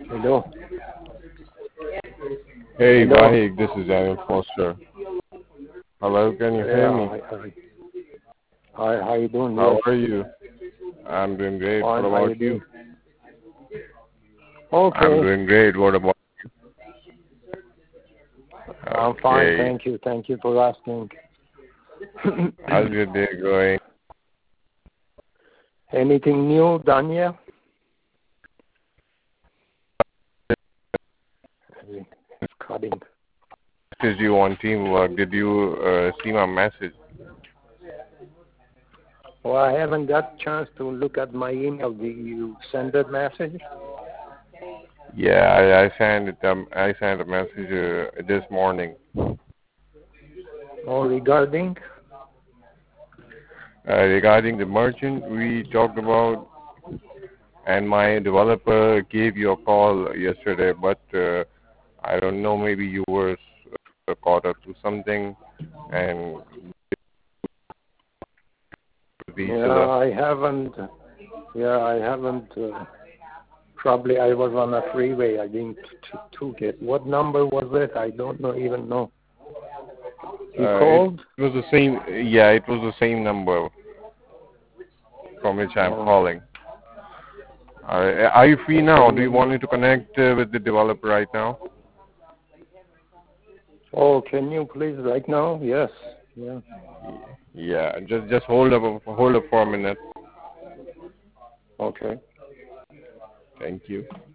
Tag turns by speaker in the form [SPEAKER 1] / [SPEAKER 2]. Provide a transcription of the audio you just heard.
[SPEAKER 1] Hello.
[SPEAKER 2] Hey,
[SPEAKER 1] Hello.
[SPEAKER 2] Vahid, this is Daniel Foster. Hello, can you hear
[SPEAKER 1] Yeah.
[SPEAKER 2] me?
[SPEAKER 1] Hi. How you doing?
[SPEAKER 2] How
[SPEAKER 1] Yes.
[SPEAKER 2] are you? I'm doing great. What
[SPEAKER 1] Fine. How you
[SPEAKER 2] about
[SPEAKER 1] doing?
[SPEAKER 2] you? I'm
[SPEAKER 1] Okay.
[SPEAKER 2] doing great. What about
[SPEAKER 1] I'm fine.
[SPEAKER 2] Okay.
[SPEAKER 1] Thank you. Thank you for asking.
[SPEAKER 2] How's your day going?
[SPEAKER 1] Anything new, Danya? It's cutting.
[SPEAKER 2] Message you on teamwork. Did you see my message?
[SPEAKER 1] Well, I haven't got a chance to look at my email. Did you send that message?
[SPEAKER 2] Yeah, I sent it. I sent a message this morning.
[SPEAKER 1] Or regarding?
[SPEAKER 2] Regarding the merchant we talked about, and my developer gave you a call yesterday, but I don't know. Maybe you were caught up to something, and
[SPEAKER 1] Yeah, I haven't. Probably I was on a freeway. I didn't took it. What number was it? I don't even know. You called?
[SPEAKER 2] It was the same. Yeah, it was the same number from which I'm calling. Are you free now? Do you want me to connect with the developer right now?
[SPEAKER 1] Oh, can you please right now? Yes. Yeah.
[SPEAKER 2] Yeah, just hold up for a minute.
[SPEAKER 1] Okay.
[SPEAKER 2] Thank you.